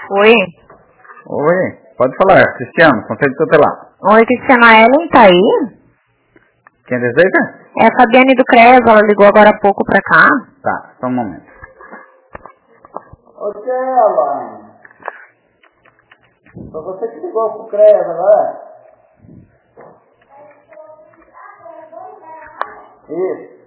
Oi. Oi, pode falar, Cristiano, Conselho Tutelar. Oi, Cristiano, a Ellen tá aí? Quem deseja? É a Fabiane do CREAS, ela ligou agora há pouco pra cá. Tá, só um momento. Ô, Ellen, foi você que ligou pro CREAS agora? Isso.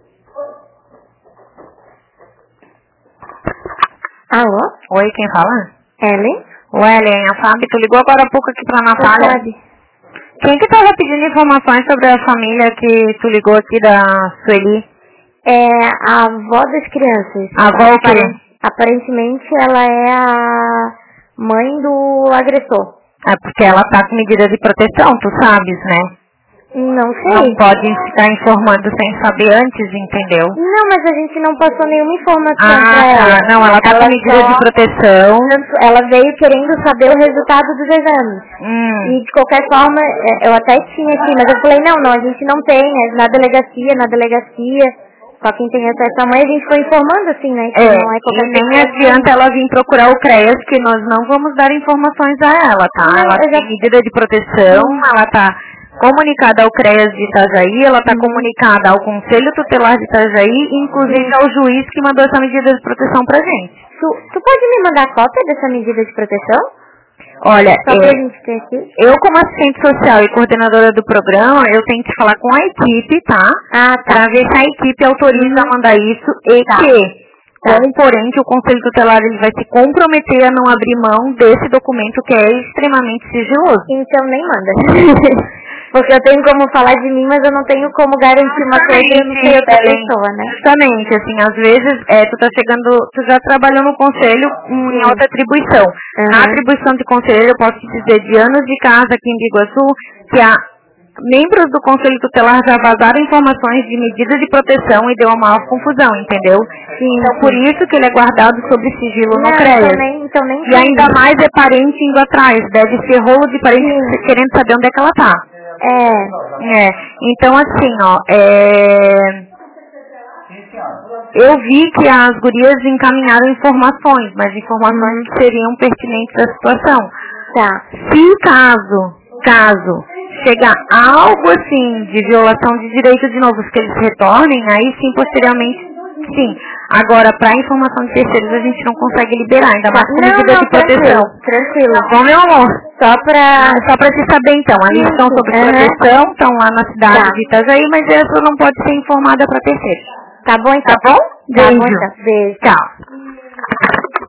Alô? Oi, quem fala? Ellen? Oi, Ellen, a Fábio, tu ligou agora há pouco aqui pra Natália? Sabe? Quem que tava pedindo informações sobre a família que tu ligou aqui da Sueli? É a avó das crianças. A avó o quê? Aparentemente ela é a mãe do agressor. É porque ela tá com medida de proteção, tu sabes, né? Não sei. Não pode ficar informando sem saber antes, entendeu? Não, mas a gente não passou nenhuma informação pra Ah, ela. tá. Não, ela tá com medida de proteção. Ela veio querendo saber o resultado dos exames. E de qualquer forma, eu até tinha aqui, mas eu falei, não, a gente não tem, é na delegacia. Só quem tem acesso à mãe, a gente foi informando assim, né? Que não é qualquer e nem pessoa. adianta ela vir procurar o CREAS, que nós não vamos dar informações a ela, tá? Não, Ela tem medida de proteção, ela tá comunicada ao CREAS de Itajaí, ela tá comunicada ao Conselho Tutelar de Itajaí, inclusive ao juiz que mandou essa medida de proteção pra gente. Tu pode me mandar cópia dessa medida de proteção? Olha, Só pra gente ter aqui. eu como assistente social e coordenadora do programa, eu tenho que falar com a equipe, tá? Ah, tá. Pra ver se a equipe autoriza a mandar isso e porém, que o Conselho Tutelar ele vai se comprometer a não abrir mão desse documento que é extremamente sigiloso. Então nem manda. Porque eu tenho como falar de mim, mas eu não tenho como garantir uma coisa e eu não sei outra pessoa, né? Justamente, assim, às vezes tu já trabalhou no conselho em outra atribuição. Na atribuição de conselheiro, eu posso te dizer, de anos de casa aqui em Biguaçu, que a membros do Conselho Tutelar já vazaram informações de medidas de proteção e deu uma maior confusão, entendeu? Então, por isso que ele é guardado sob sigilo no CREAS. Então nem E ainda mais é parente indo atrás, deve ser rolo de parente querendo saber onde é que ela tá. Então assim, eu vi que as gurias encaminharam informações, mas informações que seriam pertinentes à situação. Tá. Se caso chegar algo assim de violação de direitos de novos que eles retornem, aí sim, posteriormente, sim. Agora, para informação de terceiros, a gente não consegue liberar, ainda mais com medida de proteção. Tranquilo. Bom, meu amor, Só pra te saber então, eles estão sob proteção, estão lá na cidade de Itajaí, mas essa não pode ser informada para terceiros. Tá bom então? Tá bom? Tá bom Beijo. então. Beijo. Tchau.